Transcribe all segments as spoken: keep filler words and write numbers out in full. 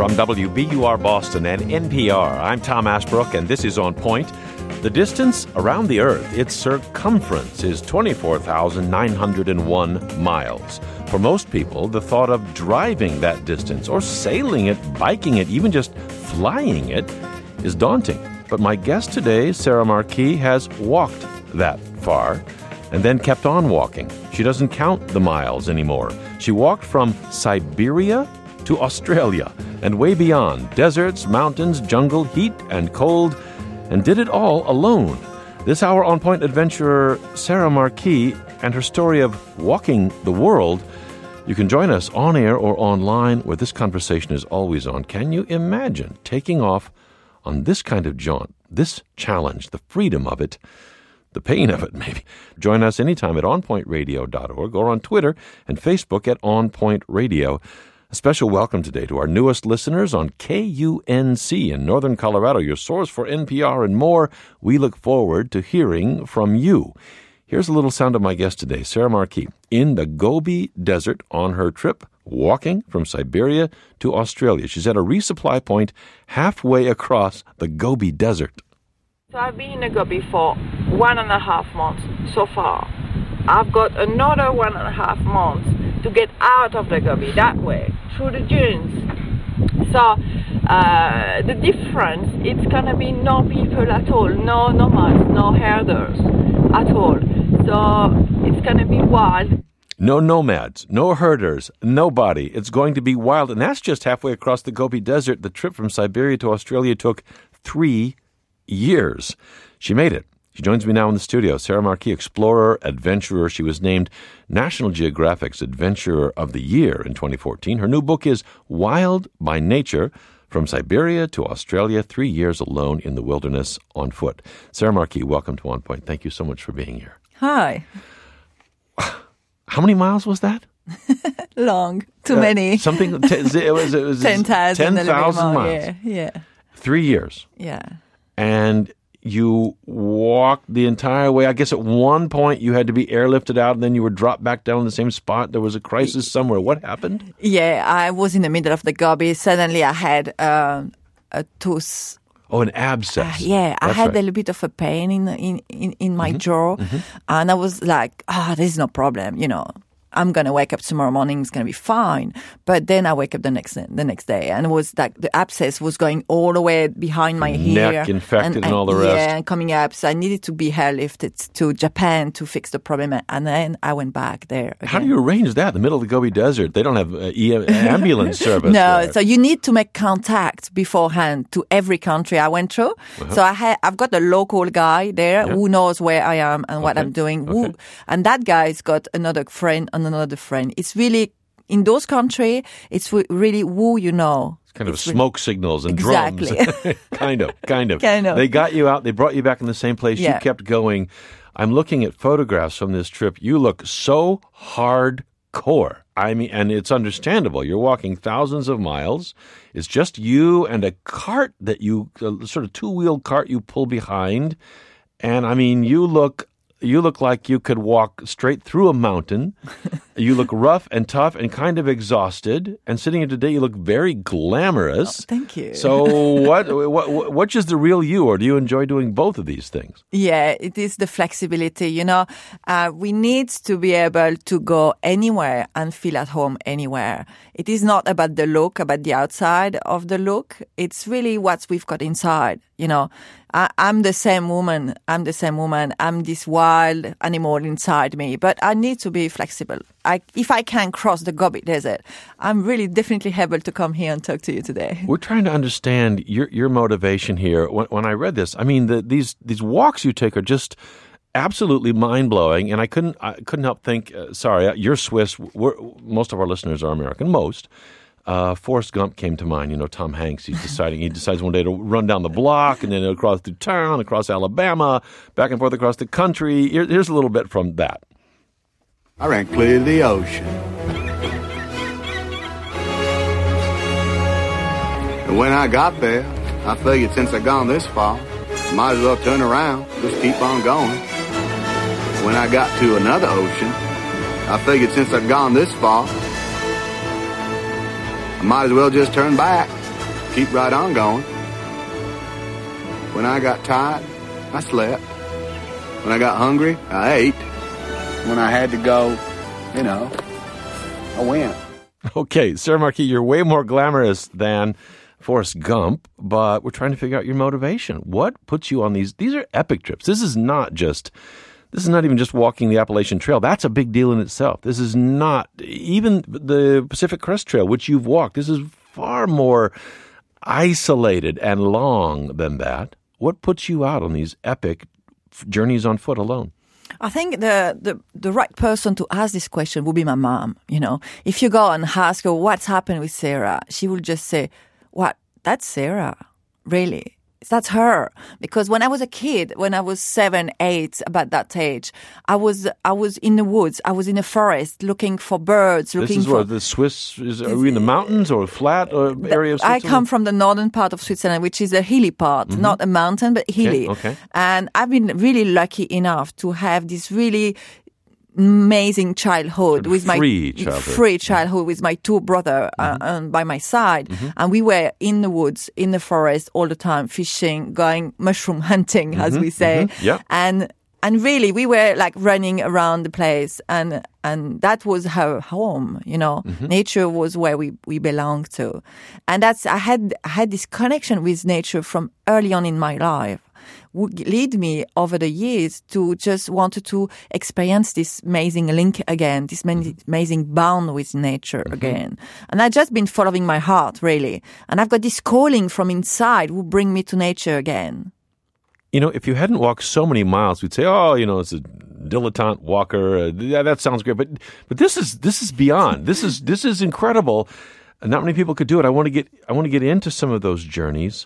From W B U R Boston and N P R, I'm Tom Ashbrook, and this is On Point. The distance around the Earth, its circumference, is twenty-four thousand nine hundred one miles. For most people, the thought of driving that distance or sailing it, biking it, even just flying it is daunting. But my guest today, Sarah Marquis, has walked that far and then kept on walking. She doesn't count the miles anymore. She walked from Siberia to Australia and way beyond, deserts, mountains, jungle, heat, and cold, and did it all alone. This hour On Point adventurer Sarah Marquis and her story of walking the world. You can join us on air or online where this conversation is always on. Can you imagine taking off on this kind of jaunt, this challenge, the freedom of it, the pain of it maybe? Join us anytime at on point radio dot org or on Twitter and Facebook at On Point Radio. A special welcome today to our newest listeners on K U N C in Northern Colorado, your source for N P R and more. We look forward to hearing from you. Here's a little sound of my guest today, Sarah Marquis, in the Gobi Desert on her trip, walking from Siberia to Australia. She's at a resupply point halfway across the Gobi Desert. So I've been in the Gobi for one and a half months so far. I've got another one and a half months to get out of the Gobi that way, through the dunes. So uh, the difference, it's going to be no people at all, no nomads, no herders at all. So it's going to be wild. No nomads, no herders, nobody. It's going to be wild. And that's just halfway across the Gobi Desert. The trip from Siberia to Australia took three years. She made it. She joins me now in the studio. Sarah Marquis, explorer, adventurer. She was named National Geographic's Adventurer of the Year in twenty fourteen. Her new book is Wild by Nature, From Siberia to Australia, Three Years Alone in the Wilderness on Foot. Sarah Marquis, welcome to On Point. Thank you so much for being here. Hi. How many miles was that? Long. Too uh, many. Something, t- it was, it was ten thousand miles. Yeah, yeah. Three years. Yeah. And you walked the entire way. I guess at one point you had to be airlifted out and then you were dropped back down in the same spot. There was a crisis somewhere. What happened? Yeah, I was in the middle of the Gobi. Suddenly I had uh, a tooth. Oh, an abscess. Uh, yeah, That's I had right. a little bit of a pain in in, in, in my mm-hmm. jaw. Mm-hmm. And I was like, ah, oh, this is no problem, you know. I'm going to wake up tomorrow morning, it's going to be fine. But then I wake up the next the next day, and it was like the abscess was going all the way behind my Neck ear. infected and, and all the yeah, rest. Yeah, and coming up. So I needed to be airlifted to Japan to fix the problem. And then I went back there again. How do you arrange that in the middle of the Gobi Desert? They don't have uh, e- ambulance service. No, there. So you need to make contact beforehand to every country I went through. Uh-huh. So I ha- I've got a local guy there yeah. who knows where I am and what okay. I'm doing. Okay. Who, and that guy's got another friend and another friend. It's really, in those countries, it's really who you know. It's kind of it's smoke really, signals and exactly. drums. kind of, kind of. kind of. They got you out. They brought you back in the same place. Yeah. You kept going. I'm looking at photographs from this trip. You look so hardcore. I mean, and it's understandable. You're walking thousands of miles. It's just you and a cart that you, a sort of two-wheeled cart you pull behind. And I mean, you look... You look like you could walk straight through a mountain. You look rough and tough and kind of exhausted. And sitting here today, you look very glamorous. Oh, thank you. So what, what, which is the real you, or do you enjoy doing both of these things? Yeah, it is the flexibility. You know, uh, we need to be able to go anywhere and feel at home anywhere. It is not about the look, about the outside of the look. It's really what we've got inside. You know, I, I'm the same woman. I'm the same woman. I'm this wild animal inside me. But I need to be flexible. I, if I can cross the Gobi Desert, I'm really definitely able to come here and talk to you today. We're trying to understand your your motivation here. When, when I read this, I mean, the, these these walks you take are just absolutely mind-blowing. And I couldn't I couldn't help think, uh, sorry, you're Swiss. We're, most of our listeners are American, most. Uh, Forrest Gump came to mind. You know, Tom Hanks. He's deciding. He decides one day to run down the block and then across through town, across Alabama, back and forth across the country. Here, here's a little bit from that. I ran clear to the ocean, and when I got there, I figured since I'd gone this far, might as well turn around, just keep on going. When I got to another ocean, I figured since I'd gone this far, I might as well just turn back, keep right on going. When I got tired, I slept. When I got hungry, I ate. When I had to go, you know, I went. Okay, Sarah Marquis, you're way more glamorous than Forrest Gump, but we're trying to figure out your motivation. What puts you on these? These are epic trips. This is not just, this is not even just walking the Appalachian Trail. That's a big deal in itself. This is not, even the Pacific Crest Trail, which you've walked, this is far more isolated and long than that. What puts you out on these epic journeys on foot alone? I think the, the, the right person to ask this question would be my mom. You know, if you go and ask her what's happened with Sarah, she will just say, "What? That's Sarah, really? That's her." Because when I was a kid, when I was seven, eight, about that age, I was I was in the woods, I was in a forest looking for birds, looking this is for what the Swiss is. Are we in the mountains or a flat or area of Switzerland? I come from the northern part of Switzerland, which is a hilly part, mm-hmm. not a mountain, but hilly. Okay, okay. And I've been really lucky enough to have this really amazing childhood with my free childhood. free childhood with my two brothers mm-hmm. uh, by my side, mm-hmm. and we were in the woods, in the forest all the time, fishing, going mushroom hunting, mm-hmm. as we say, mm-hmm. yeah. and and really we were like running around the place, and and that was our home, you know. Mm-hmm. Nature was where we we belonged to, and that's I had I had this connection with nature from early on in my life. Would lead me over the years to just wanted to experience this amazing link again, this amazing bond with nature mm-hmm. again. And I've just been following my heart, really. And I've got this calling from inside who bring me to nature again. You know, if you hadn't walked so many miles, we'd say, oh, you know, it's a dilettante walker. Uh, yeah, that sounds great. But but this is this is beyond. This is this is incredible. Not many people could do it. I want to get I want to get into some of those journeys.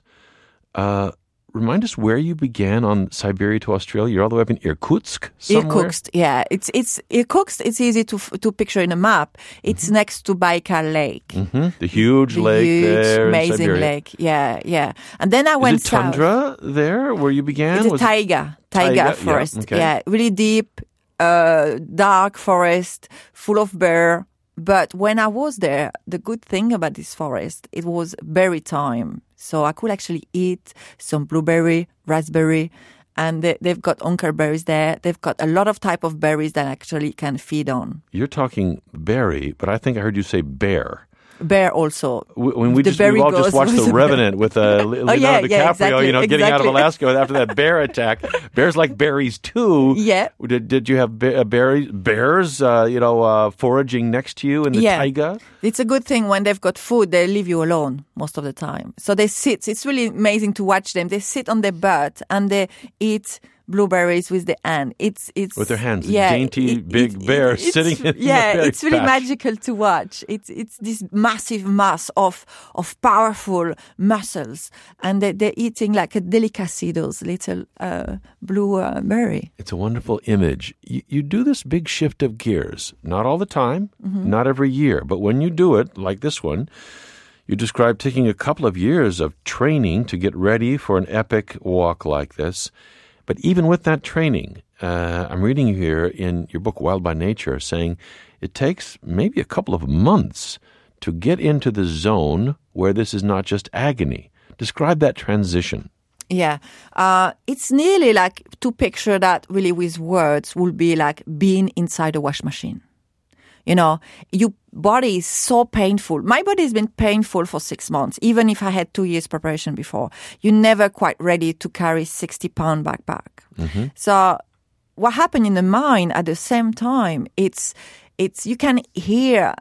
Uh Remind us where you began on Siberia to Australia. You're all the way up in Irkutsk somewhere? Irkutsk, yeah. It's it's Irkutsk. It's easy to to picture in a map. It's mm-hmm. next to Baikal Lake. Mm-hmm. The huge the lake huge, there amazing in Siberia. lake. Yeah, yeah. And then I went Is it tundra south. there where you began? It's a Was taiga, taiga, taiga? forest. Yeah, okay. yeah, really deep, uh, dark forest, full of bear. But when I was there, the good thing about this forest, it was berry time. So I could actually eat some blueberry, raspberry, and they, they've got onkerberries there. They've got a lot of type of berries that I actually can feed on. You're talking berry, but I think I heard you say bear. Bear also. When we the just we all just watched The Revenant with uh, Leonardo oh, yeah, DiCaprio, yeah, exactly, you know, getting exactly. out of Alaska after that bear attack. Bears like berries too. Yeah. Did did you have be- uh, berries, bears, uh, you know, uh, foraging next to you in the yeah. taiga? It's a good thing when they've got food, they leave you alone most of the time. So they sit. It's really amazing to watch them. They sit on their butt and they eat blueberries with the hand. It's it's with their hands. Yeah, dainty it, big it, bear it, sitting in yeah, the berry it's really patch. magical to watch. It's it's this massive mass of of powerful muscles, and they, they're eating like a delicacy, those little uh, blue uh, berry. It's a wonderful image. You, you do this big shift of gears, not all the time, mm-hmm. not every year, but when you do it, like this one, you describe taking a couple of years of training to get ready for an epic walk like this. But even with that training, uh, I'm reading you here in your book, Wild by Nature, saying it takes maybe a couple of months to get into the zone where this is not just agony. Describe that transition. Yeah. Uh, it's nearly like, to picture that really with words, would be like being inside a wash machine. You know, your body is so painful. My body has been painful for six months, even if I had two years preparation before. You're never quite ready to carry sixty pound backpack. Mm-hmm. So what happened in the mind at the same time, it's, it's, you can hear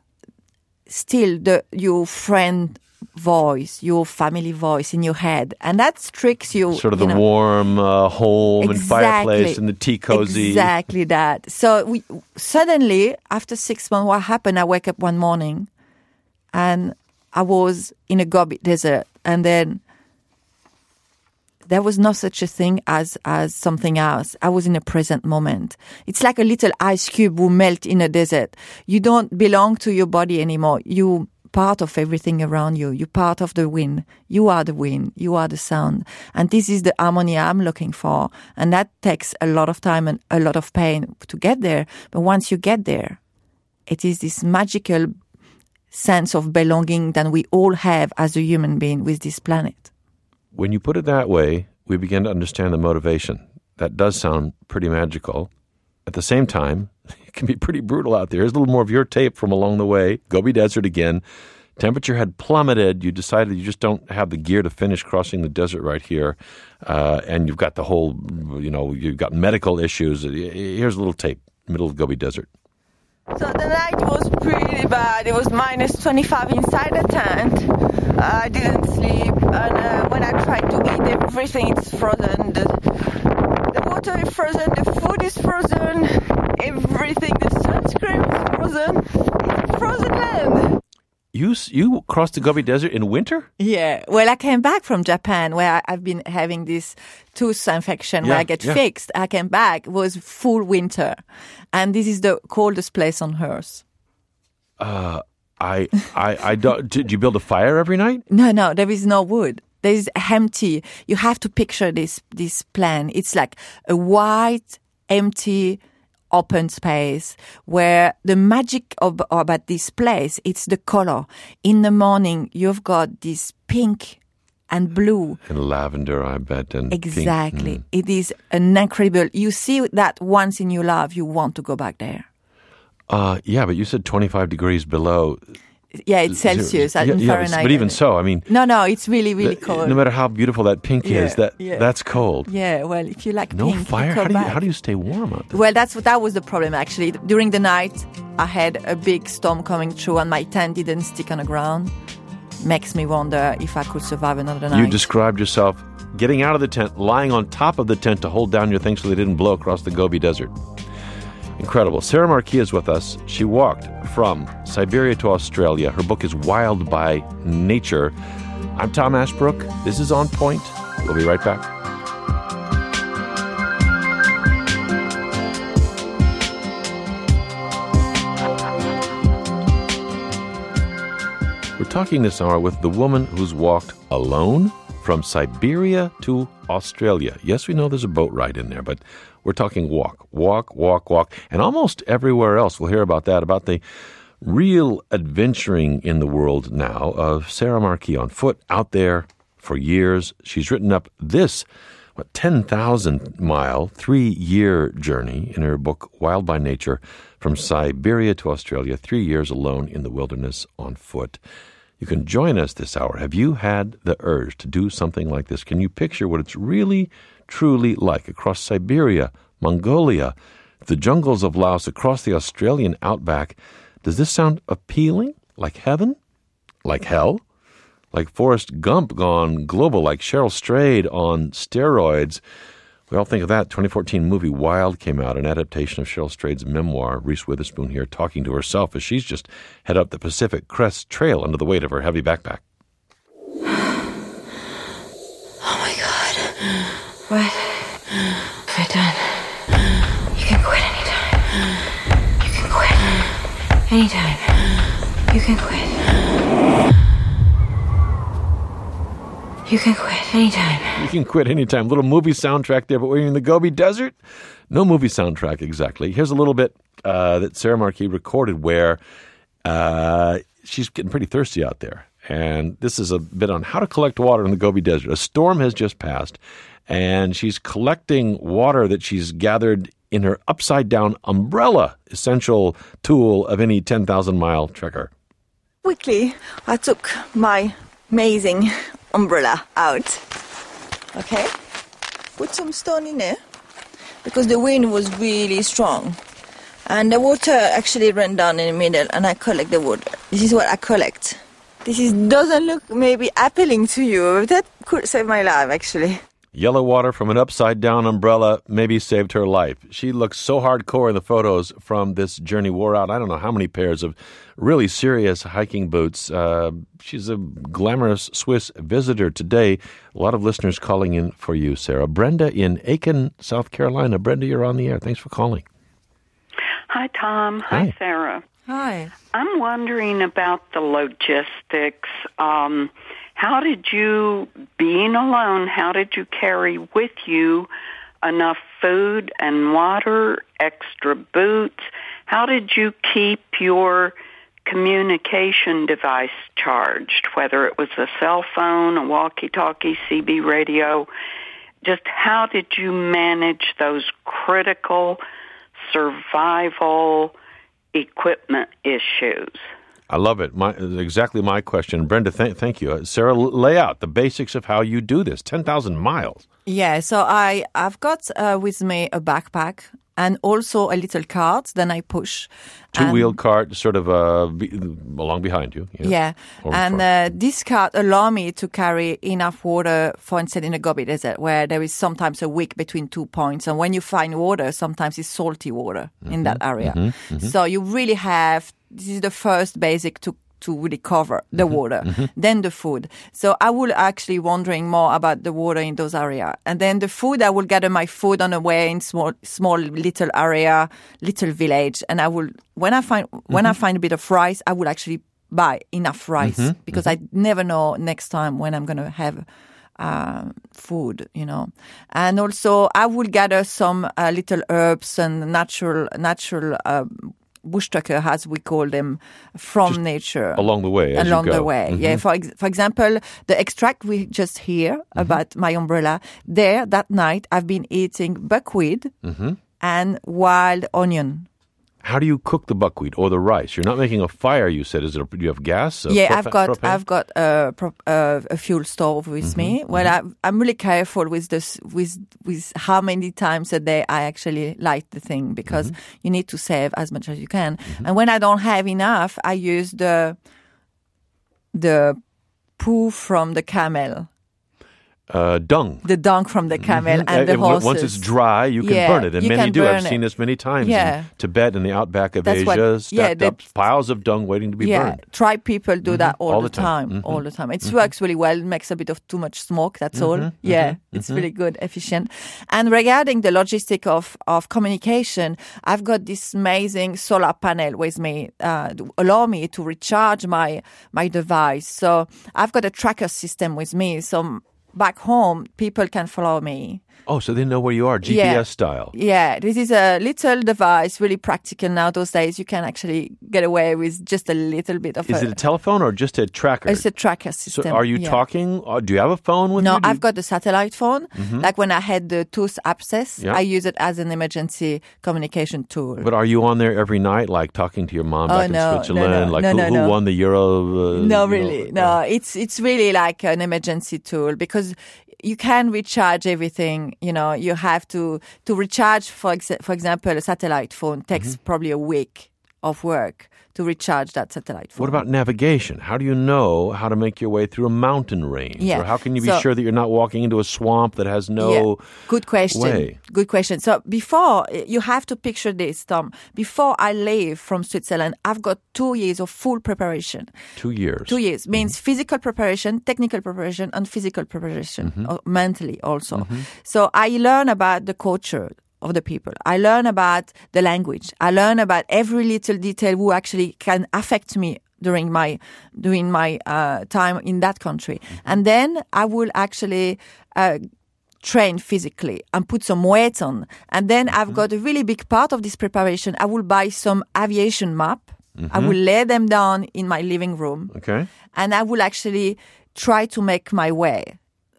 still the, your friend voice, your family voice in your head, and that tricks you. Sort of you the know. warm uh, home Exactly. and fireplace and the tea cozy. Exactly that. So we suddenly, after six months, what happened? I wake up one morning, and I was in a Gobi desert, and then there was no such a thing as as something else. I was in a present moment. It's like a little ice cube who melt in a desert. You don't belong to your body anymore. You part of everything around you. You're part of the wind. You are the wind. You are the sound. And this is the harmony I'm looking for. And that takes a lot of time and a lot of pain to get there. But once you get there, it is this magical sense of belonging that we all have as a human being with this planet. When you put it that way, we begin to understand the motivation. That does sound pretty magical. At the same time, it can be pretty brutal out there. Here's a little more of your tape from along the way. Gobi Desert again. Temperature had plummeted. You decided you just don't have the gear to finish crossing the desert right here. Uh, and you've got the whole, you know, you've got medical issues. Here's a little tape, middle of Gobi Desert. So the night was pretty bad. It was minus twenty-five inside the tent. Uh, I didn't sleep. And uh, when I tried to eat, everything is frozen. The, the water is frozen. The food is frozen. Everything. The sunscreen is frozen. It's frozen land. You you crossed the Gobi Desert in winter? Yeah. Well, I came back from Japan where I, I've been having this tooth infection yeah, where I get yeah. fixed. I came back. It was full winter. And this is the coldest place on Earth. Uh, I, I, I don't, did you build a fire every night? No, no, there is no wood. There is empty. You have to picture this, this plan. It's like a white, empty, open space where the magic of, about this place, it's the color. In the morning, you've got this pink and blue. And lavender, I bet. And exactly. Pink. Mm. It is an incredible. You see that once in your life, you want to go back there. Uh, yeah, but you said twenty-five degrees below. Yeah, it's Celsius, yeah, in yeah, Fahrenheit. But even so, I mean... No, no, it's really, really cold. No matter how beautiful that pink yeah, is, that yeah. that's cold. Yeah, well, if you like no pink, fire? you How do you, back. how do you stay warm out there? Well, that's what that was the problem, actually. During the night, I had a big storm coming through and my tent didn't stick on the ground. Makes me wonder if I could survive another night. You described yourself getting out of the tent, lying on top of the tent to hold down your things so they didn't blow across the Gobi Desert. Incredible. Sarah Marquis is with us. She walked from Siberia to Australia. Her book is Wild by Nature. I'm Tom Ashbrook. This is On Point. We'll be right back. We're talking this hour with the woman who's walked alone from Siberia to Australia. Yes, we know there's a boat ride in there, but we're talking walk, walk, walk, walk, and almost everywhere else. We'll hear about that, about the real adventuring in the world now of Sarah Marquis on foot out there for years. She's written up this, what, ten thousand mile, three-year journey in her book, Wild by Nature, from Siberia to Australia, three years alone in the wilderness on foot. You can join us this hour. Have you had the urge to do something like this? Can you picture what it's really, truly like across Siberia, Mongolia, the jungles of Laos, across the Australian outback? Does this sound appealing? Like heaven? Like hell? Like Forrest Gump gone global? Like Cheryl Strayed on steroids? We all think of that. twenty fourteen movie Wild came out, an adaptation of Cheryl Strayed's memoir. Reese Witherspoon here talking to herself as she's just head up the Pacific Crest Trail under the weight of her heavy backpack. Oh my God. What? We're done. You can quit anytime. You can quit. Anytime. You can quit. You can quit anytime. You can quit anytime. Little movie soundtrack there, but we're in the Gobi Desert. No movie soundtrack exactly. Here's a little bit uh, that Sarah Marquis recorded where uh, she's getting pretty thirsty out there. And this is a bit on how to collect water in the Gobi Desert. A storm has just passed, and she's collecting water that she's gathered in her upside-down umbrella, essential tool of any ten thousand mile trekker. Quickly, I took my amazing umbrella out. Okay? Put some stone in there because the wind was really strong. And the water actually ran down in the middle and I collect the water. This is what I collect. This is, doesn't look maybe appealing to you, but that could save my life actually. Yellow water from an upside-down umbrella maybe saved her life. She looks so hardcore in the photos from this journey. Wore out, I don't know how many pairs of really serious hiking boots. Uh, she's a glamorous Swiss visitor today. A lot of listeners calling in for you, Sarah. Brenda in Aiken, South Carolina. Brenda, you're on the air. Thanks for calling. Hi, Tom. Hi, Hi. Sarah. Hi. I'm wondering about the logistics. Um, how did you, being alone, how did you carry with you enough food and water, extra boots? How did you keep your communication device charged, whether it was a cell phone, a walkie-talkie, C B radio. Just how did you manage those critical survival equipment issues? I love it. My, exactly my question. Brenda, th- thank you. Sarah, lay out the basics of how you do this. ten thousand miles. Yeah, so I, I've got uh, with me a backpack and also a little cart. Then I push. Two-wheeled cart sort of uh, be, along behind you. Yeah. Yeah, Or and uh, this cart allow me to carry enough water, for instance, in a Gobi Desert, where there is sometimes a week between two points. And when you find water, sometimes it's salty water mm-hmm. in that area. Mm-hmm. Mm-hmm. So you really have, this is the first basic to to really cover the mm-hmm. water, mm-hmm. then the food. So I will actually wondering more about the water in those areas. And then the food, I will gather my food on the way in small, small little area, little village. And I will, when I find, mm-hmm. when I find a bit of rice, I will actually buy enough rice mm-hmm. because mm-hmm. I never know next time when I'm going to have uh, food, you know. And also I will gather some uh, little herbs and natural, natural, uh, bush tucker, as we call them, from just nature. Along the way, as Along you go. the way, mm-hmm. yeah. For ex- for example, the extract we just hear mm-hmm. about my umbrella, there, that night, I've been eating buckwheat mm-hmm. and wild onion. How do you cook the buckwheat or the rice? You're not making a fire, you said. Is it? A, do you have gas? Yeah, propa- I've got propane? I've got a, pro- uh, a fuel stove with mm-hmm. me. Well, mm-hmm. I, I'm really careful with this with with how many times a day I actually light the thing because mm-hmm. you need to save as much as you can. Mm-hmm. And when I don't have enough, I use the the poo from the camel. Uh, dung. The dung from the camel mm-hmm. and the it, horses. Once it's dry, you can yeah, burn it. And many do. I've it. seen this many times yeah. in Tibet and the outback of That's Asia. what, stacked yeah, up piles of dung waiting to be yeah, burned. Tribe people do mm-hmm. that all, all the the time. time. Mm-hmm. All the time. It mm-hmm. works really well. It makes a bit of too much smoke. That's mm-hmm. all. Yeah, mm-hmm. it's mm-hmm. really good, efficient. And regarding the logistic of, of communication, I've got this amazing solar panel with me, uh, to allow me to recharge my, my device. So I've got a tracker system with me. So back home, people can follow me. Oh, so they know where you are, G P S yeah. style. Yeah, this is a little device, really practical now. Those days, you can actually get away with just a little bit of Is a... it a telephone or just a tracker? It's a tracker system. So are you yeah. talking? Or do you have a phone with no, you? No, I've you... got the satellite phone. Mm-hmm. Like when I had the tooth abscess, yeah. I use it as an emergency communication tool. But are you on there every night, like talking to your mom oh, back no, in Switzerland? No, no, like no, who, no, who no. won the Euro? Uh, no, you really. know, no, it's it's really like an emergency tool because you can recharge everything. You know, you have to to recharge. For ex- for example, a satellite phone takes mm-hmm. probably a week of work to recharge that satellite phone. What about navigation? How do you know how to make your way through a mountain range? Yeah. Or how can you be so, sure that you're not walking into a swamp that has no yeah. Good question. way? Good question. So before, you have to picture this, Tom. Before I leave from Switzerland, I've got two years of full preparation. Two years. Two years. Means mm-hmm. physical preparation, technical preparation, and physical preparation, mm-hmm. or mentally also. Mm-hmm. So I learn about the culture of the people. I learn about the language. I learn about every little detail who actually can affect me during my during my uh, time in that country. Mm-hmm. And then I will actually uh, train physically and put some weight on. And then mm-hmm. I've got a really big part of this preparation. I will buy some aviation map. Mm-hmm. I will lay them down in my living room. Okay. And I will actually try to make my way.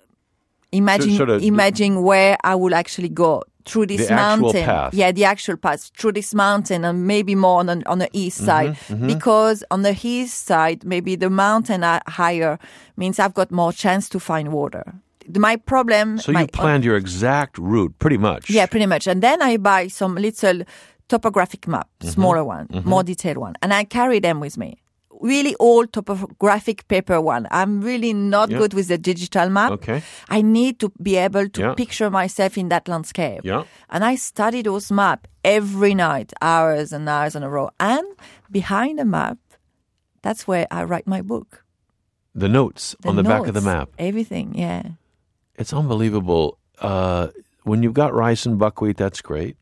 Imagine, so, sort of, imagine where I will actually go. Through this the mountain. Actual path. Yeah, the actual path. Through this mountain and maybe more on the, on the east mm-hmm, side. Mm-hmm. Because on the east side, maybe the mountain are higher means I've got more chance to find water. My problem... So my, you planned uh, your exact route, pretty much. Yeah, pretty much. And then I buy some little topographic map, mm-hmm, smaller one, mm-hmm. more detailed one. And I carry them with me. Really old topographic paper one. I'm really not yeah. good with the digital map. Okay. I need to be able to yeah. picture myself in that landscape. Yeah. And I study those maps every night, hours and hours in a row. And behind the map, that's where I write my book. The notes the on the notes, back of the map. Everything, yeah. It's unbelievable. Uh, when you've got rice and buckwheat, that's great.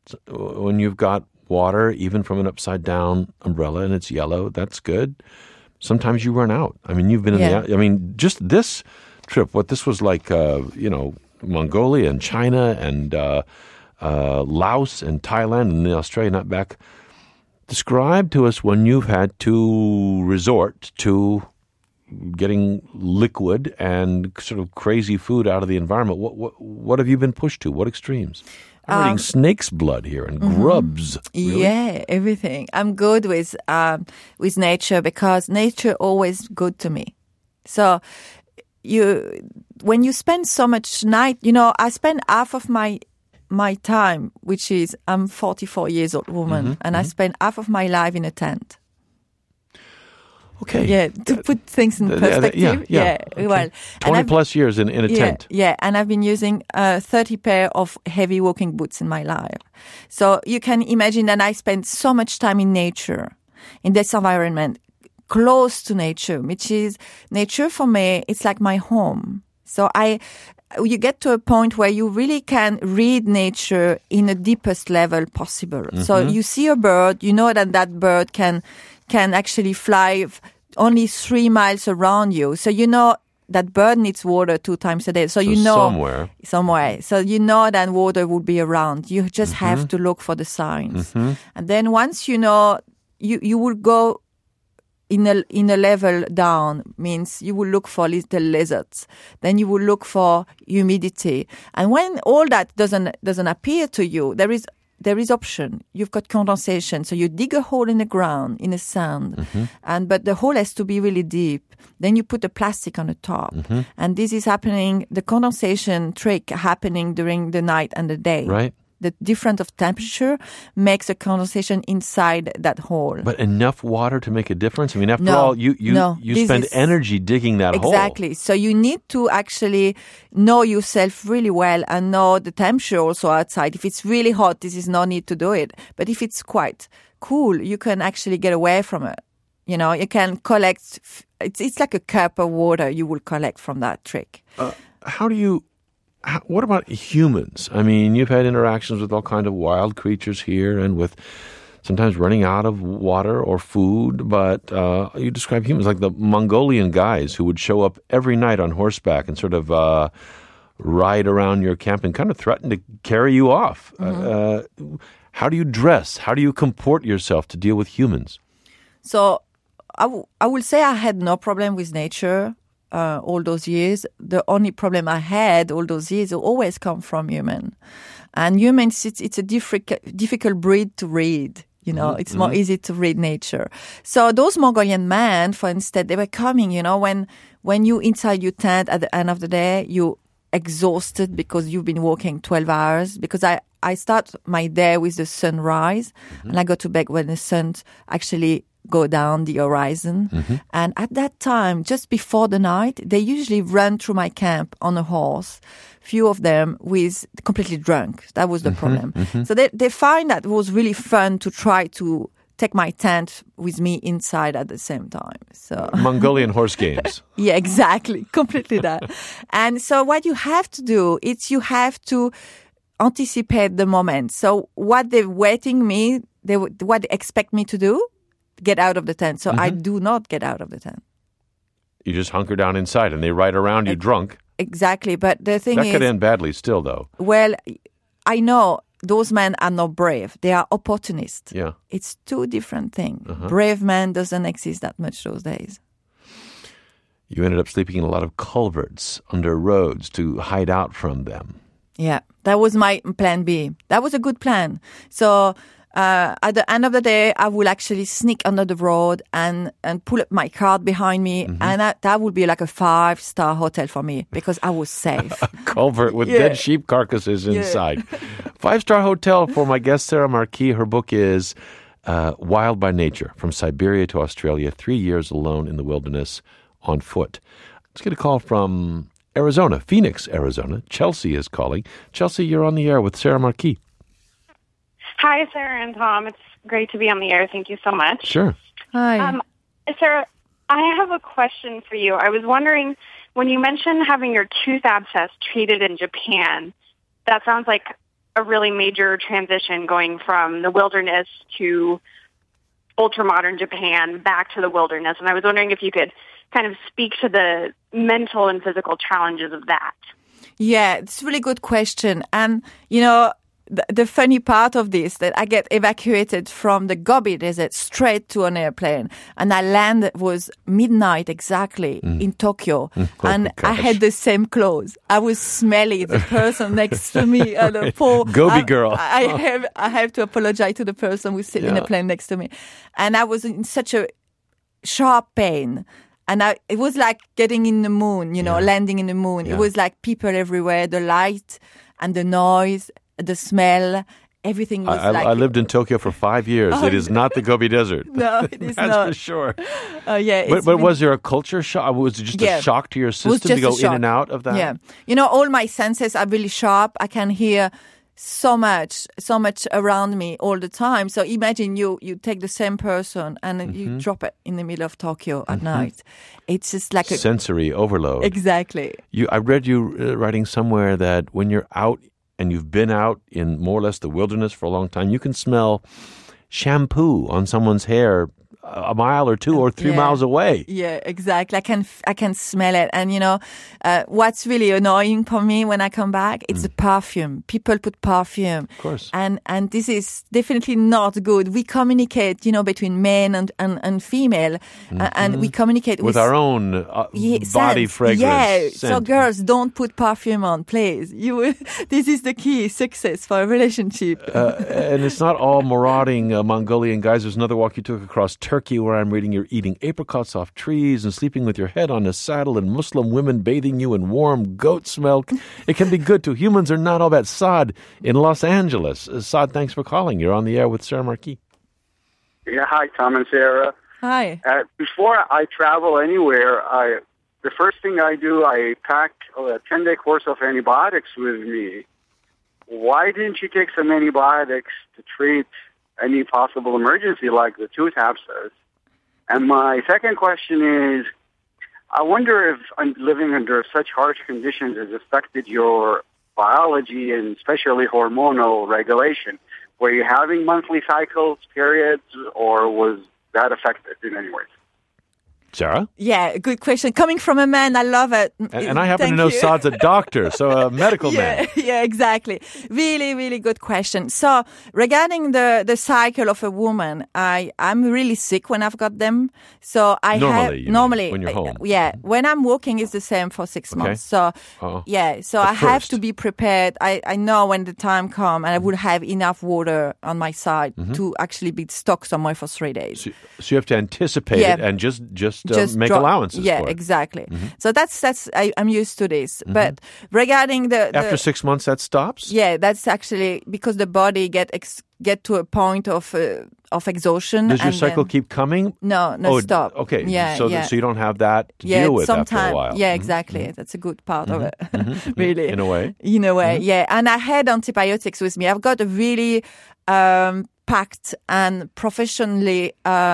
When you've got water, even from an upside-down umbrella, and it's yellow, that's good. Sometimes you run out. I mean, you've been in yeah. the... I mean, just this trip, what this was like, uh, you know, Mongolia and China and uh, uh, Laos and Thailand and Australia, not back... Describe to us when you've had to resort to getting liquid and sort of crazy food out of the environment. What what, what have you been pushed to? What extremes? I'm um, reading snake's blood here and mm-hmm. grubs. Really? Yeah, everything. I'm good with um, with nature because nature always good to me. So you when you spend so much night, you know, I spend half of my my time, which is I'm forty-four years old woman, mm-hmm, and mm-hmm. I spend half of my life in a tent. Okay. Yeah, to put things in perspective. Yeah, yeah. yeah. yeah. Okay. Well, twenty plus years in, in a yeah, tent. Yeah, and I've been using uh, thirty pair of heavy walking boots in my life. So you can imagine that I spend so much time in nature, in this environment, close to nature, which is nature for me. It's like my home. So I, you get to a point where you really can read nature in the deepest level possible. Mm-hmm. So you see a bird, you know that that bird can. can actually fly only three miles around you. So you know that bird needs water two times a day. So, so you know somewhere. Somewhere. So you know that water will be around. You just mm-hmm. have to look for the signs. Mm-hmm. And then once you know, you, you will go in a, in a level down, means you will look for little lizards. Then you will look for humidity. And when all that doesn't doesn't appear to you, there is There is option. You've got condensation. So you dig a hole in the ground, in the sand, mm-hmm. and but the hole has to be really deep. Then you put the plastic on the top. Mm-hmm. And this is happening, the condensation trick happening during the night and the day. Right. The difference of temperature makes a condensation inside that hole. But enough water to make a difference? I mean, after no, all, you you, no, you spend is, energy digging that exactly. hole. Exactly. So you need to actually know yourself really well and know the temperature also outside. If it's really hot, this is no need to do it. But if it's quite cool, you can actually get away from it. You know, you can collect, it's, it's like a cup of water you will collect from that trick. Uh, how do you... How, what about humans? I mean, you've had interactions with all kinds of wild creatures here and with sometimes running out of water or food, but uh, you describe humans like the Mongolian guys who would show up every night on horseback and sort of uh, ride around your camp and kind of threaten to carry you off. Mm-hmm. Uh, how do you dress? How do you comport yourself to deal with humans? So I, w- I will say I had no problem with nature. Uh, all those years, the only problem I had all those years always come from human. And humans, it's, it's a difficult, difficult breed to read. You know, mm-hmm. it's more easy to read nature. So those Mongolian men, for instance, they were coming, you know, when, when you inside your tent at the end of the day, you exhausted because you've been walking twelve hours. Because I, I start my day with the sunrise mm-hmm. and I go to bed when the sun actually go down the horizon. Mm-hmm. And at that time, just before the night, they usually run through my camp on a horse. Few of them with completely drunk. That was the mm-hmm. problem. Mm-hmm. So they, they find that it was really fun to try to take my tent with me inside at the same time. So Mongolian horse games. Yeah, exactly. Completely that. And so what you have to do is you have to anticipate the moment. So what they're waiting me, they what they expect me to do, get out of the tent. So mm-hmm. I do not get out of the tent. You just hunker down inside and they ride around you e- drunk. Exactly. But the thing that is... That could end badly still, though. Well, I know those men are not brave. They are opportunists. Yeah. It's two different things. Uh-huh. Brave man doesn't exist that much those days. You ended up sleeping in a lot of culverts under roads to hide out from them. Yeah. That was my plan B. That was a good plan. So... Uh, at the end of the day, I will actually sneak under the road and, and pull up my cart behind me. Mm-hmm. And that, that would be like a five-star hotel for me because I was safe. A culvert with yeah. dead sheep carcasses inside. Yeah. Five-star hotel for my guest, Sarah Marquis. Her book is uh, Wild by Nature, From Siberia to Australia, Three Years Alone in the Wilderness on Foot. Let's get a call from Arizona, Phoenix, Arizona. Chelsea is calling. Chelsea, you're on the air with Sarah Marquis. Hi, Sarah and Tom. It's great to be on the air. Thank you so much. Sure. Hi. Um, Sarah, I have a question for you. I was wondering, when you mentioned having your tooth abscess treated in Japan, that sounds like a really major transition going from the wilderness to ultra-modern Japan back to the wilderness. And I was wondering if you could kind of speak to the mental and physical challenges of that. Yeah, it's a really good question. And, you know, the, the funny part of this that I get evacuated from the Gobi Desert straight to an airplane, and I land it was midnight exactly mm. in Tokyo, mm. oh, and I had the same clothes. I was smelly. The person next to me, uh, the poor Gobi I, girl. I, I have I have to apologize to the person who's sitting yeah. in the plane next to me, and I was in such a sharp pain. And I, it was like getting in the moon, you know, yeah. landing in the moon. Yeah. It was like people everywhere, the light and the noise, the smell, everything was I, like... I lived in Tokyo for five years. Oh, it is not the Gobi Desert. No, it is That's not. for sure. Uh, yeah, but but been... was there a culture shock? Was it just yeah. a shock to your system to go in and out of that? Yeah. You know, all my senses are really sharp. I can hear so much, so much around me all the time. So imagine you, you take the same person and mm-hmm. you drop it in the middle of Tokyo at mm-hmm. night. It's just like a... sensory overload. Exactly. You, I read you uh, writing somewhere that when you're out and you've been out in more or less the wilderness for a long time, you can smell shampoo on someone's hair a mile or two or three yeah. miles away. Yeah, exactly. I can I can smell it. And, you know, uh, what's really annoying for me when I come back, it's mm. the perfume. People put perfume. Of course. And and this is definitely not good. We communicate, you know, between men and, and, and female. Mm-hmm. Uh, and we communicate with, with our own uh, yeah, body scent. fragrance. Yeah. Scent. So girls, don't put perfume on, please. You. This is the key success for a relationship. uh, and it's not all marauding uh, Mongolian guys. There's another walk you took across Turkey where I'm reading you're eating apricots off trees and sleeping with your head on a saddle and Muslim women bathing you in warm goat's milk. It can be good too. Humans are not all that. Saad in Los Angeles. Uh, Saad, thanks for calling. You're on the air with Sarah Marquis. Yeah, hi, Tom and Sarah. Hi. Uh, before I travel anywhere, I the first thing I do, I pack a ten-day course of antibiotics with me. Why didn't you take some antibiotics to treat any possible emergency like the tooth abscess? And my second question is, I wonder if living under such harsh conditions has affected your biology and especially hormonal regulation. Were you having monthly cycles, periods, or was that affected in any way? Sarah? Yeah, good question. Coming from a man, I love it. And, and I happen Thank to know you. Saad's a doctor, so a medical yeah, man. Yeah, exactly. Really, really good question. So regarding the, the cycle of a woman, I, I'm really sick when I've got them. So I normally, have... You normally, mean, when you're home. Yeah. When I'm working, it's the same for six okay. months. So, oh. yeah. So At I have first. to be prepared. I, I know when the time comes and I will have enough water on my side mm-hmm. to actually be stuck somewhere for three days. So, so you have to anticipate yeah. it and just, just, uh, just make drop, allowances yeah, for it. exactly. Mm-hmm. So that's, that's I, I'm used to this. Mm-hmm. But regarding the, the... After six months, that stops? Yeah, that's actually because the body get ex- get to a point of uh, of exhaustion. Does your and cycle then, keep coming? No, no, oh, stop. Okay, yeah, so, yeah. Th- so you don't have that to yeah, deal with sometime, after a while. Yeah, mm-hmm. exactly. Mm-hmm. That's a good part mm-hmm. of it, mm-hmm. really. In a way. In a way, mm-hmm. yeah. And I had antibiotics with me. I've got a really um, packed and professionally...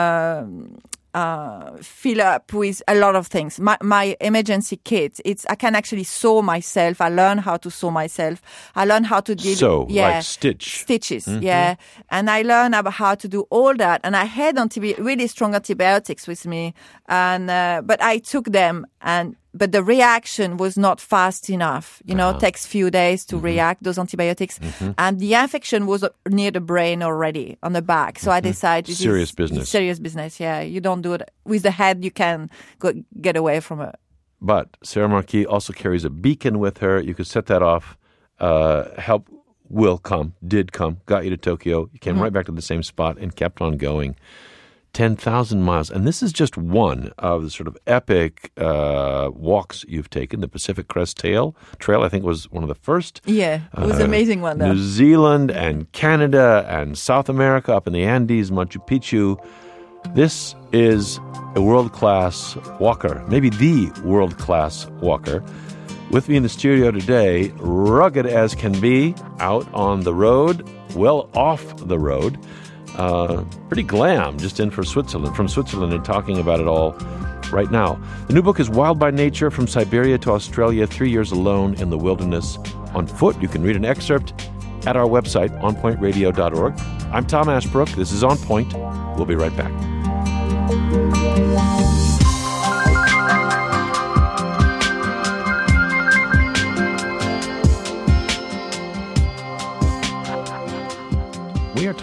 Um, Uh, fill up with a lot of things. My, my emergency kit, it's, I can actually sew myself. I learn how to sew myself. I learn how to deal, sew, yeah, like stitch. Stitches, mm-hmm. yeah. And I learned about how to do all that. And I had antibi- really strong antibiotics with me. And, uh, but I took them and, but the reaction was not fast enough. You know, uh-huh. it takes few days to mm-hmm. react, those antibiotics. Mm-hmm. And the infection was near the brain already, on the back. So mm-hmm. I decided... Serious is, business. Serious business, yeah. You don't do it with the head, you can go, get away from it. But Sarah Marquis also carries a beacon with her. You could set that off. Uh, help will come, did come, got you to Tokyo. You came mm-hmm. right back to the same spot and kept on going. ten thousand miles. And this is just one of the sort of epic uh, walks you've taken. The Pacific Crest Trail, Trail, I think, was one of the first. Yeah, it was uh, an amazing one, though. New Zealand and Canada and South America, up in the Andes, Machu Picchu. This is a world-class walker, maybe the world-class walker. With me in the studio today, rugged as can be, out on the road, well off the road. Uh, pretty glam, just in for Switzerland, from Switzerland, and talking about it all right now. The new book is Wild by Nature, From Siberia to Australia, Three Years Alone in the Wilderness on Foot. You can read an excerpt at our website, on point radio dot org. I'm Tom Ashbrook. This is On Point. We'll be right back.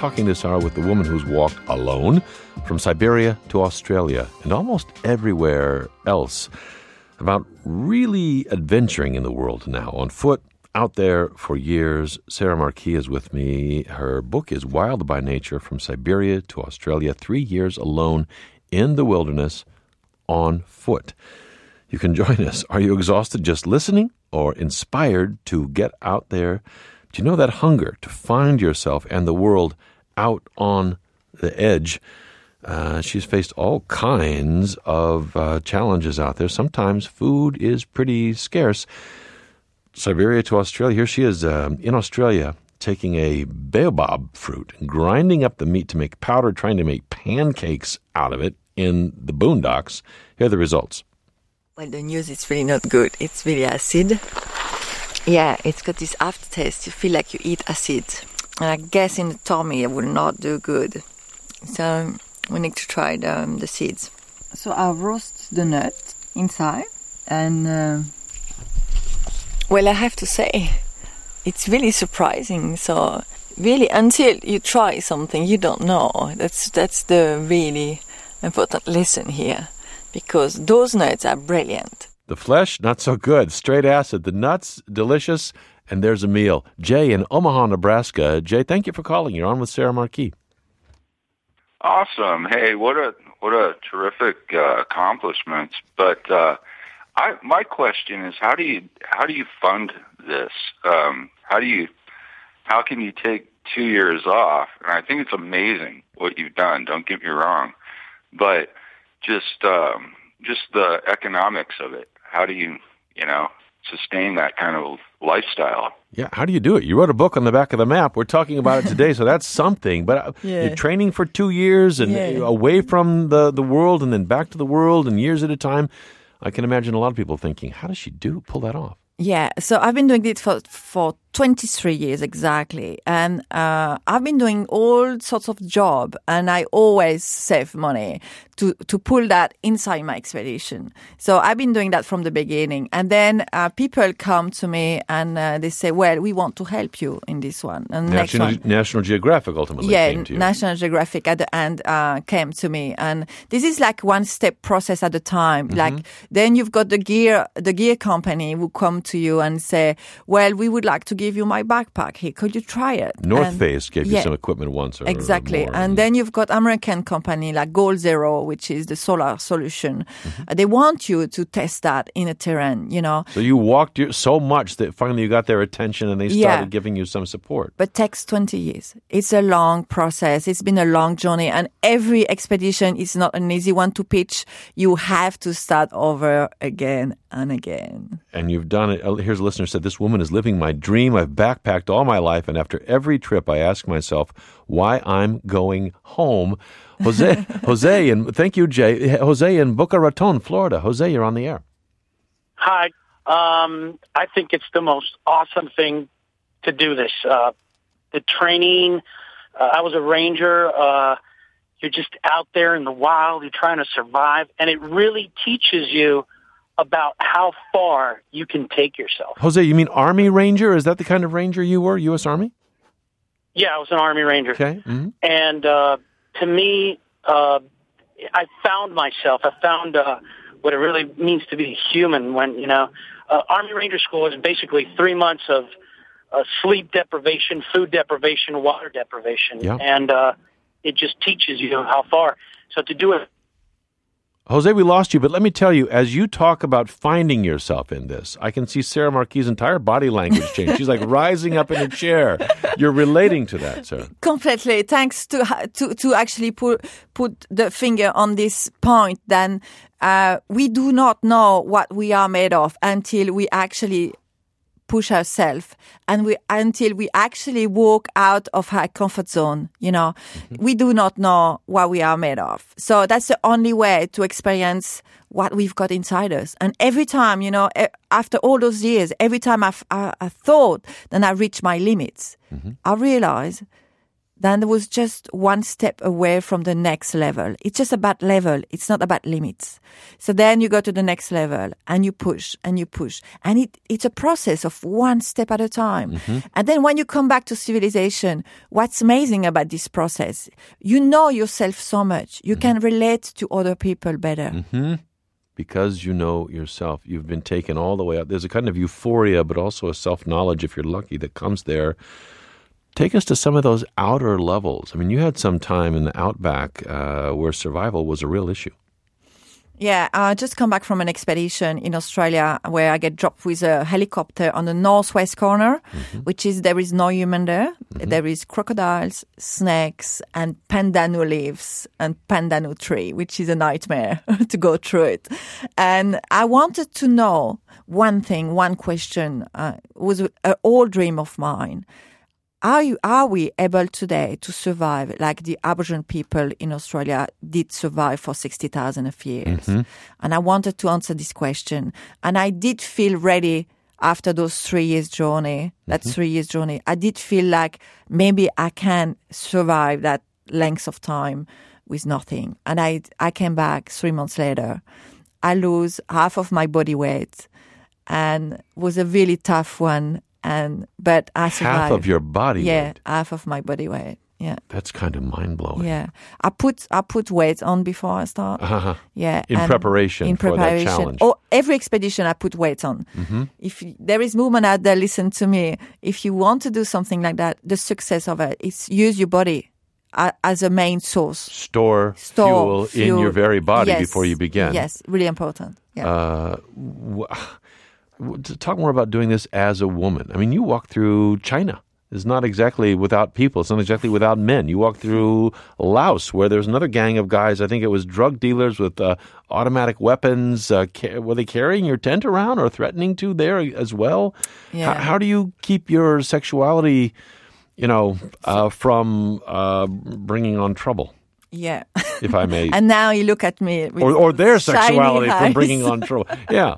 talking this hour with the woman who's walked alone from Siberia to Australia and almost everywhere else about really adventuring in the world now, on foot, out there for years. Sarah Marquis is with me. Her book is Wild by Nature, From Siberia to Australia, Three Years Alone in the Wilderness on Foot. You can join us. Are you exhausted just listening or inspired to get out there? Do you know that hunger to find yourself and the world out on the edge? Uh, she's faced all kinds of uh, challenges out there. Sometimes food is pretty scarce. Siberia to Australia. Here she is um, in Australia taking a baobab fruit, grinding up the meat to make powder, trying to make pancakes out of it in the boondocks. Here are the results. Well, the news is really not good. It's really acid. Yeah, it's got this aftertaste. You feel like you eat acid. And I guess in the tummy it will not do good. So we need to try the, um, the seeds. So I'll roast the nut inside. And, uh, well, I have to say, it's really surprising. So really, until you try something, you don't know. That's, that's the really important lesson here. Because those nuts are brilliant. The flesh, not so good. Straight acid. The nuts, delicious. And there's a meal. Jay in Omaha, Nebraska. Jay, thank you for calling. You're on with Sarah Marquis. Awesome. Hey, what a what a terrific uh, accomplishments. But uh, I my question is, how do you how do you fund this? Um, how do you how can you take two years off? And I think it's amazing what you've done. Don't get me wrong, but just um, just the economics of it. How do you, you know, sustain that kind of lifestyle? Yeah, how do you do it? You wrote a book on the back of the map. We're talking about it today, so that's something. But yeah. You're training for two years and yeah. away from the, the world and then back to the world and years at a time. I can imagine a lot of people thinking, how does she do pull that off? Yeah, so I've been doing it for for twenty-three years exactly, and uh, I've been doing all sorts of job, and I always save money to to pull that inside my expedition. So I've been doing that from the beginning, and then uh, people come to me and uh, they say, "Well, we want to help you in this one." And National, next one, National Geographic ultimately yeah, came to you. National Geographic at the end uh, came to me, and this is like one step process at a time. Mm-hmm. Like then you've got the gear the gear company who come to you and say, well, we would like to give you my backpack. Here, could you try it? North and, Face gave yeah, you some equipment once or exactly. more. And then you've got American company like Goal Zero, which is the solar solution. Mm-hmm. Uh, they want you to test that in a terrain, you know. So you walked your, so much that finally you got their attention and they started yeah. giving you some support. But it takes twenty years. It's a long process. It's been a long journey. And every expedition is not an easy one to pitch. You have to start over again and again. And you've done it. Here's a listener who said, this woman is living my dream. I've backpacked all my life, and after every trip, I ask myself why I'm going home. Jose, Jose, and thank you, Jay. Jose in Boca Raton, Florida. Jose, you're on the air. Hi. Um, I think it's the most awesome thing to do this. Uh, the training, uh, I was a ranger. Uh, you're just out there in the wild. You're trying to survive, and it really teaches you about how far you can take yourself. Jose, you mean Army Ranger? Is that the kind of ranger you were, U S Army? Yeah, I was an Army Ranger. Okay. Mm-hmm. And uh, to me, uh, I found myself. I found uh, what it really means to be human when, you know, uh, Army Ranger School is basically three months of uh, sleep deprivation, food deprivation, water deprivation. Yeah. And uh, it just teaches you how far. So to do it. Jose, we lost you, but let me tell you, as you talk about finding yourself in this, I can see Sarah Marquis' entire body language change. She's like rising up in a chair. You're relating to that, Sarah. Completely. Thanks to to to actually put put the finger on this point. Then uh, we do not know what we are made of until we actually push ourselves and we until we actually walk out of our comfort zone, you know. Mm-hmm. We do not know what we are made of. So that's the only way to experience what we've got inside us. And every time, you know, after all those years, every time I've, I, I thought that I reached my limits, mm-hmm. I realize then there was just one step away from the next level. It's just about level. It's not about limits. So then you go to the next level and you push and you push. And it, it's a process of one step at a time. Mm-hmm. And then when you come back to civilization, what's amazing about this process, you know yourself so much. You mm-hmm. can relate to other people better. Mm-hmm. Because you know yourself. You've been taken all the way up. There's a kind of euphoria, but also a self-knowledge, if you're lucky, that comes there. Take us to some of those outer levels. I mean, you had some time in the outback uh, where survival was a real issue. Yeah, I just come back from an expedition in Australia where I get dropped with a helicopter on the northwest corner, mm-hmm. which is there is no human there. Mm-hmm. There is crocodiles, snakes, and pandanu leaves and pandanu tree, which is a nightmare to go through it. And I wanted to know one thing, one question, uh, was an old dream of mine. Are you, are we able today to survive like the Aboriginal people in Australia did survive for sixty thousand of years? Mm-hmm. And I wanted to answer this question. And I did feel ready after those three years journey, that mm-hmm. three years journey. I did feel like maybe I can survive that length of time with nothing. And I, I came back three months later. I lose half of my body weight and it was a really tough one. And but I survived. Half of your body yeah, weight? Yeah, half of my body weight. Yeah. That's kind of mind-blowing. Yeah. I put I put weights on before I start. Uh-huh. Yeah. In preparation in for preparation. that challenge. Or every expedition I put weights on. Mm-hmm. If there is movement out there, listen to me. If you want to do something like that, the success of it is use your body as a main source. Store, Store fuel, fuel in your very body yes. before you begin. Yes, really important. Yeah. Uh, w- To talk more about doing this as a woman. I mean, you walk through China. It's not exactly without people. It's not exactly without men. You walk through Laos, where there's another gang of guys. I think it was drug dealers with uh, automatic weapons. Uh, ca- were they carrying your tent around or threatening to there as well? Yeah. H- how do you keep your sexuality, you know, uh, from uh, bringing on trouble? Yeah. If I may. And now you look at me. With or, or their sexuality eyes. from bringing on trouble. Yeah.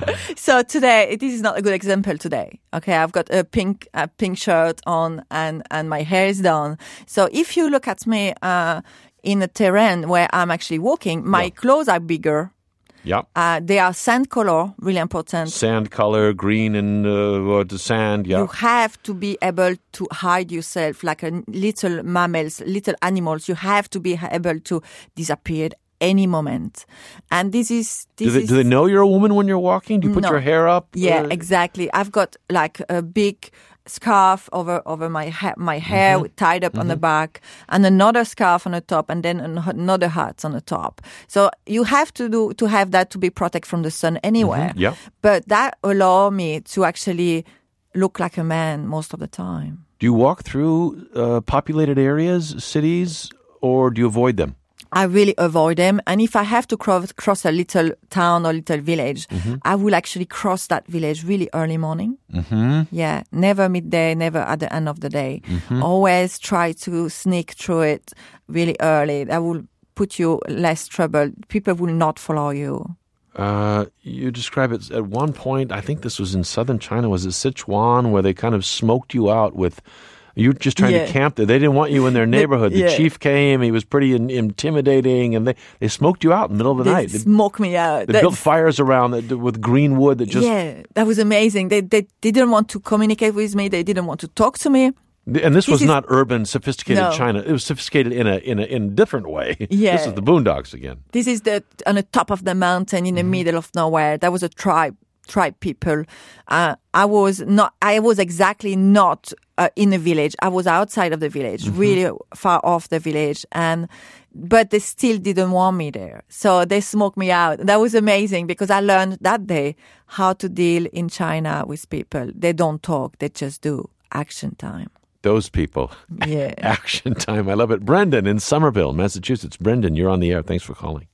So today, this is not a good example today. Okay, I've got a pink a pink shirt on and, and my hair is done. So if you look at me uh, in a terrain where I'm actually walking, my yeah. clothes are bigger. Yeah. Uh, they are sand color, really important. Sand color, green and uh, the sand, yeah. You have to be able to hide yourself like a little mammals, little animals. You have to be able to disappear at any moment. And this is... This do, they, is, do they know you're a woman when you're walking? Do you put no. your hair up? Yeah, uh, exactly. I've got like a big scarf over over my ha- my hair mm-hmm. tied up mm-hmm. on the back, and another scarf on the top, and then an- another hat on the top. So you have to do to have that to be protected from the sun anywhere. Mm-hmm. Yeah. But that allow me to actually look like a man most of the time. Do you walk through uh, populated areas, cities, or do you avoid them? I really avoid them. And if I have to cross, cross a little town or little village, mm-hmm. I will actually cross that village really early morning. Mm-hmm. Yeah, never midday, never at the end of the day. Mm-hmm. Always try to sneak through it really early. That will put you less trouble. People will not follow you. Uh, you describe it at one point, I think this was in southern China, was it Sichuan, where they kind of smoked you out with... You were just trying yeah. to camp there. They didn't want you in their neighborhood. The yeah. chief came. He was pretty in, intimidating, and they, they smoked you out in the middle of the they night. They smoked me out. They That's, built fires around that, with green wood that just... Yeah, that was amazing. They, they, they didn't want to communicate with me. They didn't want to talk to me. And this, this was is, not urban, sophisticated no. China. It was sophisticated in a in a in a different way. Yeah. This is the boondocks again. This is the on the top of the mountain in the mm-hmm. middle of nowhere. There was a tribe. tribe people. Uh, I was not, I was exactly not uh, in the village. I was outside of the village, mm-hmm. really far off the village. And, but they still didn't want me there. So they smoked me out. That was amazing because I learned that day how to deal in China with people. They don't talk. They just do. Action time. Those people. Yeah. Action time. I love it. Brendan in Somerville, Massachusetts. Brendan, you're on the air. Thanks for calling.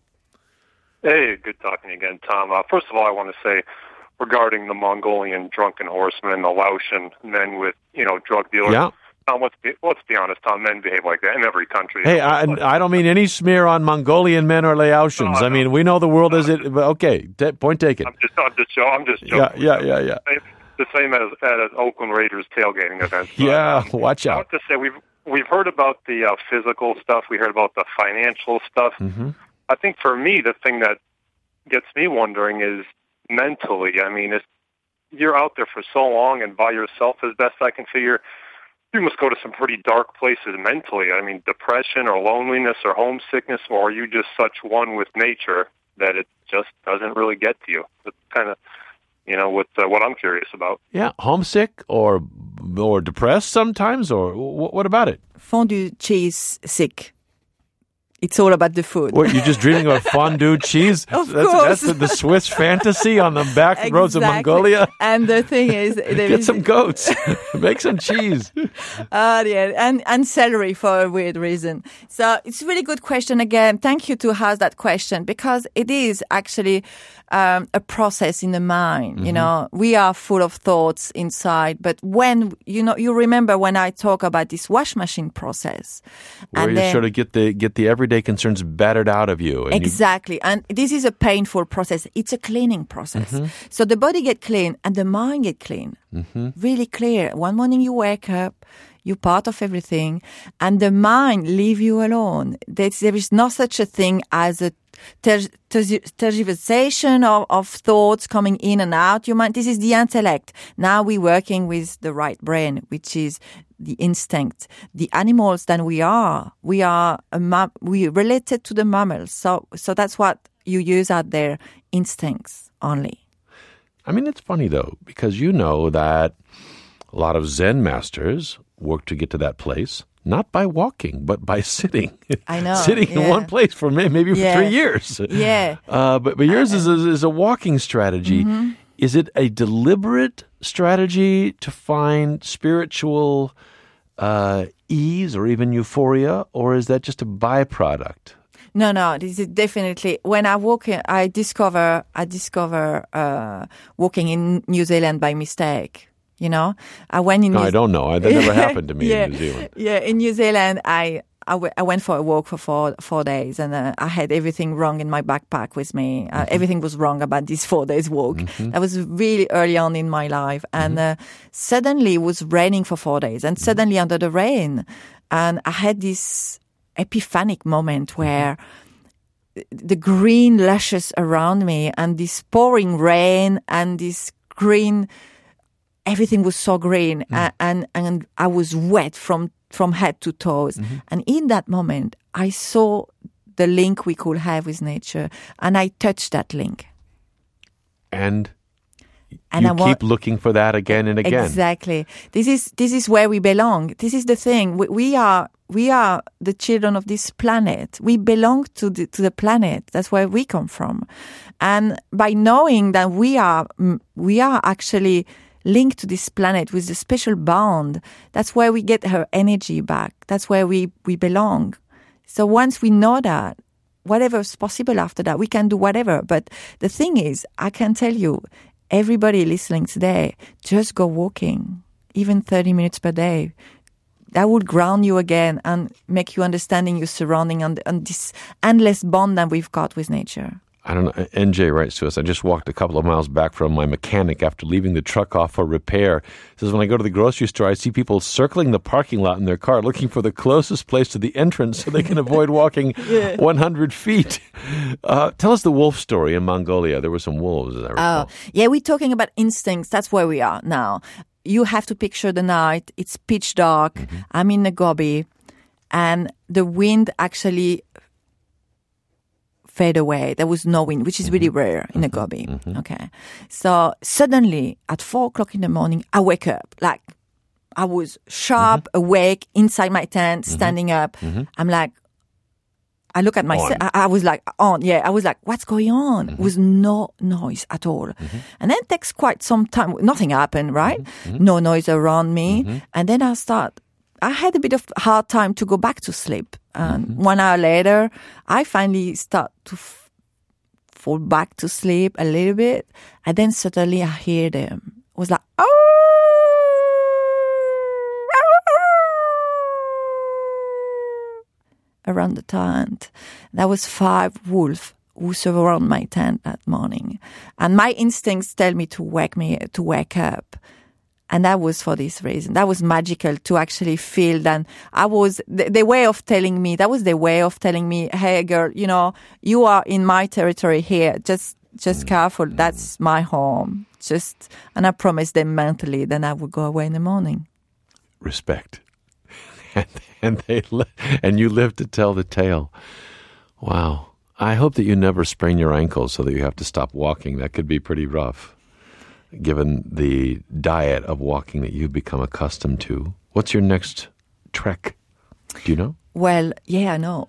Hey, good talking again, Tom. Uh, first of all, I want to say, regarding the Mongolian drunken horsemen and the Laotian men with, you know, drug dealers. Yeah. Tom, let's be, let's be honest, Tom, men behave like that in every country. Hey, I, I don't mean any smear on Mongolian men or Laotians. No, I, I mean, we know the world is it. Okay, t- point taken. I'm just, I'm just, I'm just joking. Yeah, yeah, yeah, yeah. The same as at an Oakland Raiders tailgating event. Yeah, um, watch out. I want to say we've we've heard about the uh, physical stuff. We heard about the financial stuff. Mm-hmm. I think for me, the thing that gets me wondering is mentally. I mean, if you're out there for so long and by yourself, as best I can figure, you must go to some pretty dark places mentally. I mean, depression or loneliness or homesickness, or are you just such one with nature that it just doesn't really get to you? It's kind of, you know, what uh, what I'm curious about. Yeah, homesick or or depressed sometimes, or w- what about it? Fondue cheese sick. It's all about the food. What, you're just dreaming about fondue cheese? Of that's, course. That's the, the Swiss fantasy on the back Exactly. roads of Mongolia. And the thing is... there Get is, some goats. Make some cheese. Uh, yeah, and, and celery for a weird reason. So it's a really good question again. Thank you to ask that question, because it is actually um, a process in the mind. Mm-hmm. You know, we are full of thoughts inside, but when, you know, you remember when I talk about this wash machine process. Where and you then, sort of get the, get the everyday concerns battered out of you. And exactly. You... And this is a painful process. It's a cleaning process. Mm-hmm. So the body get clean and the mind get clean. Mm-hmm. Really clear. One morning you wake up, you're part of everything, and the mind leave you alone. There's, there is no such a thing as a ter- ter- tergiversation of, of thoughts coming in and out your mind. This is the intellect. Now we're working with the right brain, which is the instinct. The animals that we are, we are a ma- we related to the mammals. So, so that's what you use out there, instincts only. I mean, it's funny, though, because you know that a lot of Zen masters work to get to that place, not by walking, but by sitting. I know. Sitting yeah. in one place for maybe for yeah. three years. Yeah. Uh, but, but yours is, a, is a walking strategy. Mm-hmm. Is it a deliberate strategy to find spiritual uh, ease or even euphoria, or is that just a byproduct? No, no, this is definitely, when I walk in, I discover, I discover, uh, walking in New Zealand by mistake, you know? I went in No, New I don't know. That never happened to me yeah, in New Zealand. Yeah, in New Zealand, I, I, w- I went for a walk for four, four days and uh, I had everything wrong in my backpack with me. Uh, mm-hmm. Everything was wrong about this four days walk. Mm-hmm. That was really early on in my life. And mm-hmm. uh, suddenly it was raining for four days and mm-hmm. suddenly under the rain. And I had this epiphanic moment where the green lushes around me and this pouring rain and this green, everything was so green mm. and, and, and I was wet from, from head to toes. Mm-hmm. And in that moment, I saw the link we could have with nature and I touched that link. And And you I keep wa- looking for that again and again. Exactly. This is this is where we belong. This is the thing. We, we are we are the children of this planet. We belong to the to the planet. That's where we come from. And by knowing that we are we are actually linked to this planet with a special bond, that's where we get her energy back. That's where we, we belong. So once we know that, whatever is possible after that, we can do whatever. But the thing is, I can tell you, everybody listening today, just go walking, even thirty minutes per day. That would ground you again and make you understanding your surrounding and, and this endless bond that we've got with nature. I don't know. N J writes to us, I just walked a couple of miles back from my mechanic after leaving the truck off for repair. He says, when I go to the grocery store, I see people circling the parking lot in their car looking for the closest place to the entrance so they can avoid walking yeah. one hundred feet. Uh, tell us the wolf story in Mongolia. There were some wolves, as I recall. Uh, yeah, we're talking about instincts. That's where we are now. You have to picture the night. It's pitch dark. Mm-hmm. I'm in the Gobi. And the wind actually fade away. There was no wind, which is really rare in the Gobi. Mm-hmm. Okay. So suddenly at four o'clock in the morning, I wake up. Like I was sharp, mm-hmm. awake, inside my tent, standing mm-hmm. up. Mm-hmm. I'm like, I look at myself. I, I was like, on. Yeah. I was like, what's going on? Mm-hmm. With no noise at all. Mm-hmm. And then it takes quite some time. Nothing happened, right? Mm-hmm. No noise around me. Mm-hmm. And then I start, I had a bit of hard time to go back to sleep. And mm-hmm. one hour later, I finally start to f- fall back to sleep a little bit. And then suddenly I hear them. It was like, oh, around the tent. There was five wolves who surround my tent that morning. And my instincts tell me to wake me, to wake up. And that was for this reason. That was magical to actually feel that I was, the, the way of telling me, that was the way of telling me, hey girl, you know, you are in my territory here. Just, just careful. That's my home. Just, and I promised them mentally then I would go away in the morning. Respect. And, and they, li- and you live to tell the tale. Wow. I hope that you never sprain your ankles so that you have to stop walking. That could be pretty rough, given the diet of walking that you've become accustomed to. What's your next trek? Do you know? Well, yeah, I know.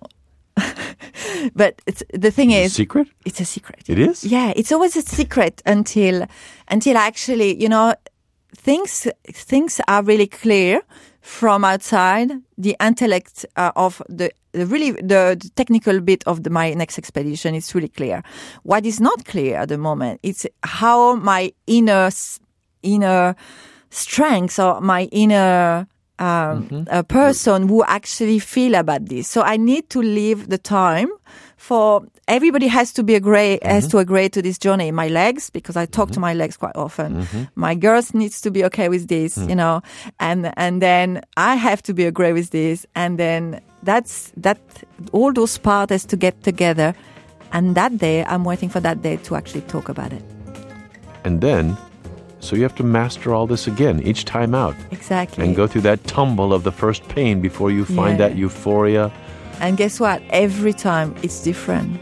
But it's, the thing Is it is, a secret? It's a secret. It is? Yeah, it's always a secret until, until actually, you know, things, things are really clear from outside. The intellect uh, of the, the really, the, the technical bit of the, my next expedition is really clear. What is not clear at the moment, it's how my inner, inner strengths or my inner, um, Mm-hmm. a person who actually feel about this. So I need to leave the time for everybody has to be agree, Mm-hmm. has to agree to this journey. My legs, because I talk mm-hmm. to my legs quite often. Mm-hmm. My girls needs to be okay with this, mm. you know, and, and then I have to be agree with this. And then that's, that, all those parts has to get together. And that day, I'm waiting for that day to actually talk about it. And then, so you have to master all this again, each time out. Exactly. And go through that tumble of the first pain before you find Yeah. that euphoria. And guess what? Every time it's different.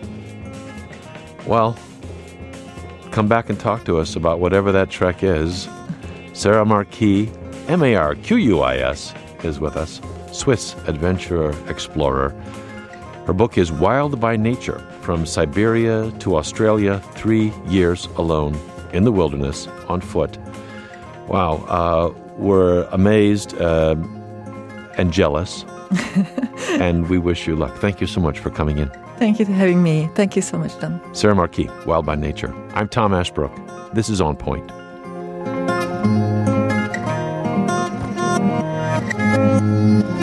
Well, come back and talk to us about whatever that trek is. Sarah Marquis, M A R Q U I S, is with us, Swiss adventurer explorer. Her book is Wild by Nature, From Siberia to Australia, Three Years Alone in the Wilderness, on foot. Wow, uh, we're amazed uh, and jealous, and we wish you luck. Thank you so much for coming in. Thank you for having me. Thank you so much, Tom. Sarah Marquis, Wild by Nature. I'm Tom Ashbrook. This is On Point. Thank you.